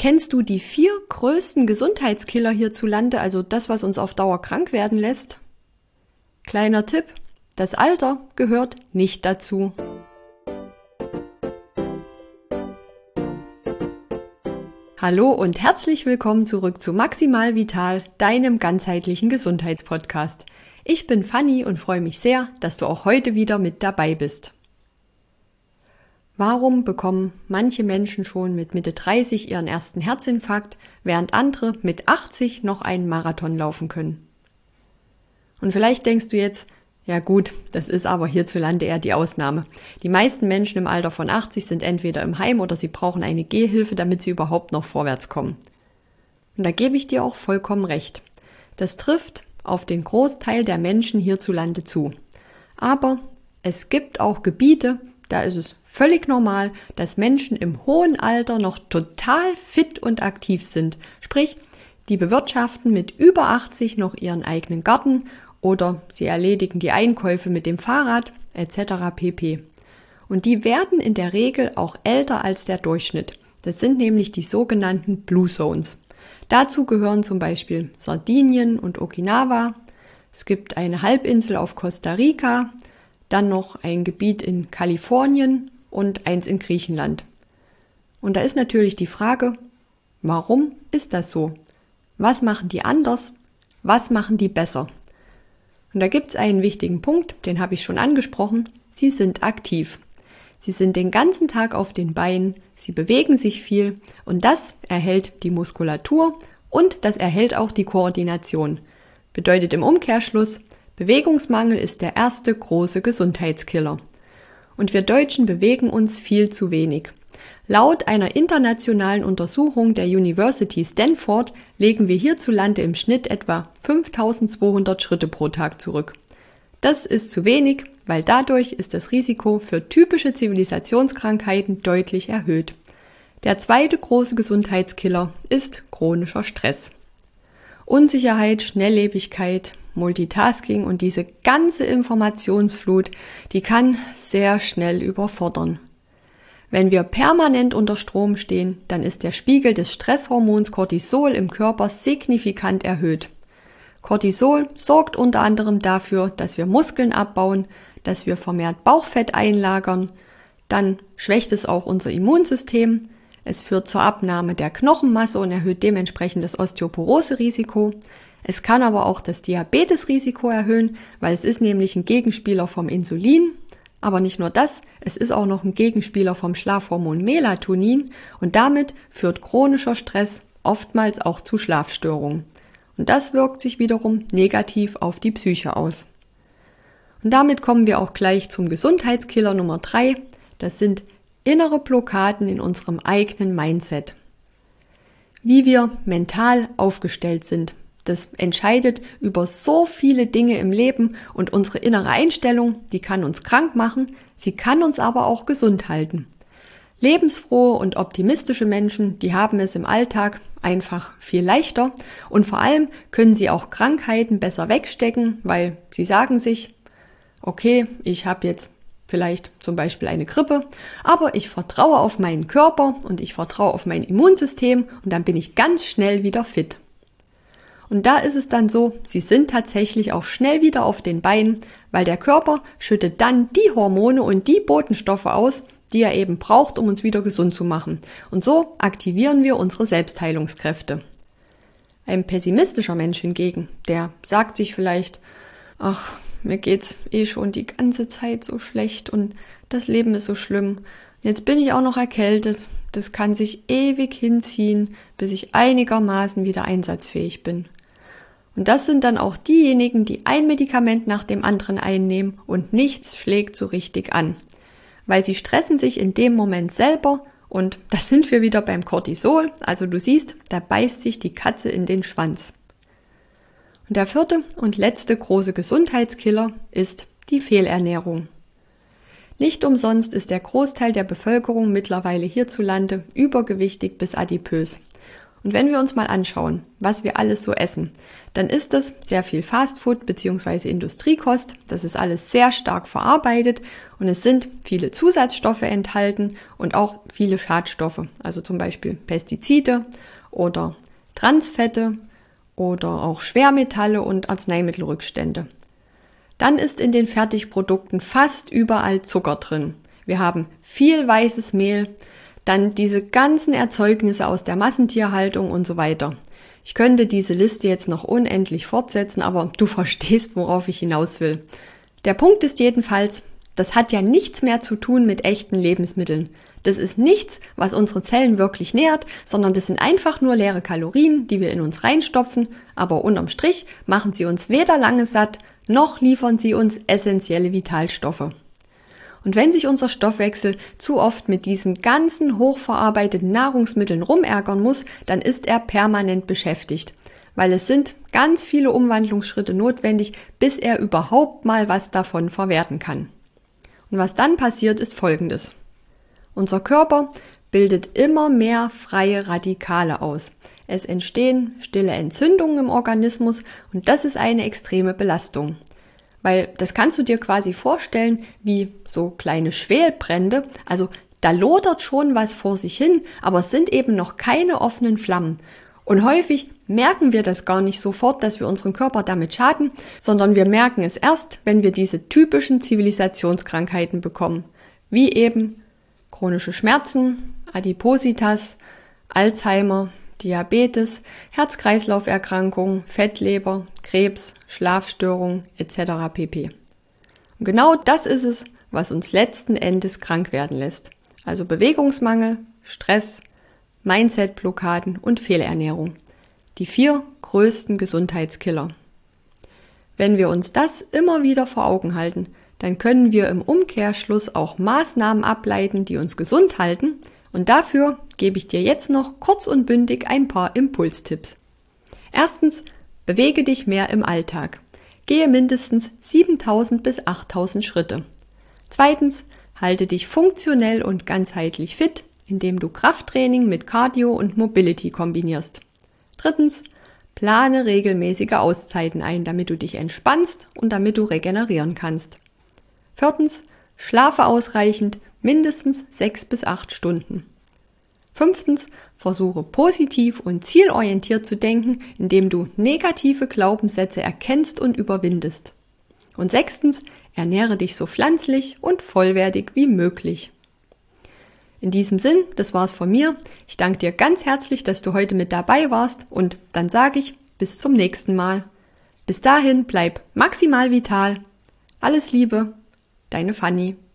Kennst du die 4 größten Gesundheitskiller hierzulande, also das, was uns auf Dauer krank werden lässt? Kleiner Tipp, das Alter gehört nicht dazu. Hallo und herzlich willkommen zurück zu Maximal Vital, deinem ganzheitlichen Gesundheitspodcast. Ich bin Fanny und freue mich sehr, dass du auch heute wieder mit dabei bist. Warum bekommen manche Menschen schon mit Mitte 30 ihren ersten Herzinfarkt, während andere mit 80 noch einen Marathon laufen können? Und vielleicht denkst du jetzt, ja gut, das ist aber hierzulande eher die Ausnahme. Die meisten Menschen im Alter von 80 sind entweder im Heim oder sie brauchen eine Gehhilfe, damit sie überhaupt noch vorwärts kommen. Und da gebe ich dir auch vollkommen recht. Das trifft auf den Großteil der Menschen hierzulande zu. Aber es gibt auch Gebiete, da ist es völlig normal, dass Menschen im hohen Alter noch total fit und aktiv sind. Sprich, die bewirtschaften mit über 80 noch ihren eigenen Garten oder sie erledigen die Einkäufe mit dem Fahrrad etc. pp. Und die werden in der Regel auch älter als der Durchschnitt. Das sind nämlich die sogenannten Blue Zones. Dazu gehören zum Beispiel Sardinien und Okinawa. Es gibt eine Halbinsel auf Costa Rica, dann noch ein Gebiet in Kalifornien und eins in Griechenland. Und da ist natürlich die Frage, warum ist das so? Was machen die anders? Was machen die besser? Und da gibt es einen wichtigen Punkt, den habe ich schon angesprochen. Sie sind aktiv. Sie sind den ganzen Tag auf den Beinen, sie bewegen sich viel und das erhält die Muskulatur und das erhält auch die Koordination. Bedeutet im Umkehrschluss, Bewegungsmangel ist der erste große Gesundheitskiller. Und wir Deutschen bewegen uns viel zu wenig. Laut einer internationalen Untersuchung der University Stanford legen wir hierzulande im Schnitt etwa 5200 Schritte pro Tag zurück. Das ist zu wenig, weil dadurch ist das Risiko für typische Zivilisationskrankheiten deutlich erhöht. Der zweite große Gesundheitskiller ist chronischer Stress. Unsicherheit, Schnelllebigkeit, Multitasking und diese ganze Informationsflut, die kann sehr schnell überfordern. Wenn wir permanent unter Strom stehen, dann ist der Spiegel des Stresshormons Cortisol im Körper signifikant erhöht. Cortisol sorgt unter anderem dafür, dass wir Muskeln abbauen, dass wir vermehrt Bauchfett einlagern, dann schwächt es auch unser Immunsystem, es führt zur Abnahme der Knochenmasse und erhöht dementsprechend das Osteoporose-Risiko. Es kann aber auch das Diabetesrisiko erhöhen, weil es ist nämlich ein Gegenspieler vom Insulin. Aber nicht nur das, es ist auch noch ein Gegenspieler vom Schlafhormon Melatonin und damit führt chronischer Stress oftmals auch zu Schlafstörungen. Und das wirkt sich wiederum negativ auf die Psyche aus. Und damit kommen wir auch gleich zum Gesundheitskiller Nummer 3. Das sind innere Blockaden in unserem eigenen Mindset. Wie wir mental aufgestellt sind, das entscheidet über so viele Dinge im Leben und unsere innere Einstellung, die kann uns krank machen, sie kann uns aber auch gesund halten. Lebensfrohe und optimistische Menschen, die haben es im Alltag einfach viel leichter und vor allem können sie auch Krankheiten besser wegstecken, weil sie sagen sich, okay, ich habe jetzt vielleicht zum Beispiel eine Grippe, aber ich vertraue auf meinen Körper und ich vertraue auf mein Immunsystem und dann bin ich ganz schnell wieder fit. Und da ist es dann so, sie sind tatsächlich auch schnell wieder auf den Beinen, weil der Körper schüttet dann die Hormone und die Botenstoffe aus, die er eben braucht, um uns wieder gesund zu machen. Und so aktivieren wir unsere Selbstheilungskräfte. Ein pessimistischer Mensch hingegen, der sagt sich vielleicht, ach, mir geht's schon die ganze Zeit so schlecht und das Leben ist so schlimm. Jetzt bin ich auch noch erkältet. Das kann sich ewig hinziehen, bis ich einigermaßen wieder einsatzfähig bin. Und das sind dann auch diejenigen, die ein Medikament nach dem anderen einnehmen und nichts schlägt so richtig an. Weil sie stressen sich in dem Moment selber und das sind wir wieder beim Cortisol. Also du siehst, da beißt sich die Katze in den Schwanz. Und der vierte und letzte große Gesundheitskiller ist die Fehlernährung. Nicht umsonst ist der Großteil der Bevölkerung mittlerweile hierzulande übergewichtig bis adipös. Und wenn wir uns mal anschauen, was wir alles so essen, dann ist es sehr viel Fastfood bzw. Industriekost. Das ist alles sehr stark verarbeitet und es sind viele Zusatzstoffe enthalten und auch viele Schadstoffe, also zum Beispiel Pestizide oder Transfette oder auch Schwermetalle und Arzneimittelrückstände. Dann ist in den Fertigprodukten fast überall Zucker drin. Wir haben viel weißes Mehl, dann diese ganzen Erzeugnisse aus der Massentierhaltung und so weiter. Ich könnte diese Liste jetzt noch unendlich fortsetzen, aber du verstehst, worauf ich hinaus will. Der Punkt ist jedenfalls, das hat ja nichts mehr zu tun mit echten Lebensmitteln. Das ist nichts, was unsere Zellen wirklich nährt, sondern das sind einfach nur leere Kalorien, die wir in uns reinstopfen, aber unterm Strich machen sie uns weder lange satt, noch liefern sie uns essentielle Vitalstoffe. Und wenn sich unser Stoffwechsel zu oft mit diesen ganzen hochverarbeiteten Nahrungsmitteln rumärgern muss, dann ist er permanent beschäftigt, weil es sind ganz viele Umwandlungsschritte notwendig, bis er überhaupt mal was davon verwerten kann. Und was dann passiert, ist Folgendes. Unser Körper bildet immer mehr freie Radikale aus. Es entstehen stille Entzündungen im Organismus und das ist eine extreme Belastung. Weil das kannst du dir quasi vorstellen wie so kleine Schwelbrände. Also da lodert schon was vor sich hin, aber es sind eben noch keine offenen Flammen. Und häufig merken wir das gar nicht sofort, dass wir unseren Körper damit schaden, sondern wir merken es erst, wenn wir diese typischen Zivilisationskrankheiten bekommen. Wie eben chronische Schmerzen, Adipositas, Alzheimer, Diabetes, Herz-Kreislauf-Erkrankungen, Fettleber, Krebs, Schlafstörungen etc. pp. Und genau das ist es, was uns letzten Endes krank werden lässt. Also Bewegungsmangel, Stress, Mindset-Blockaden und Fehlernährung. Die 4 größten Gesundheitskiller. Wenn wir uns das immer wieder vor Augen halten, dann können wir im Umkehrschluss auch Maßnahmen ableiten, die uns gesund halten. Und dafür gebe ich dir jetzt noch kurz und bündig ein paar Impulstipps. Erstens, bewege dich mehr im Alltag. Gehe mindestens 7.000 bis 8.000 Schritte. Zweitens, halte dich funktionell und ganzheitlich fit, indem du Krafttraining mit Cardio und Mobility kombinierst. Drittens, plane regelmäßige Auszeiten ein, damit du dich entspannst und damit du regenerieren kannst. Viertens, schlafe ausreichend, mindestens 6 bis 8 Stunden. Fünftens, versuche positiv und zielorientiert zu denken, indem du negative Glaubenssätze erkennst und überwindest. Und sechstens, ernähre dich so pflanzlich und vollwertig wie möglich. In diesem Sinn, das war's von mir. Ich danke dir ganz herzlich, dass du heute mit dabei warst und dann sage ich bis zum nächsten Mal. Bis dahin bleib maximal vital. Alles Liebe, deine Fanny.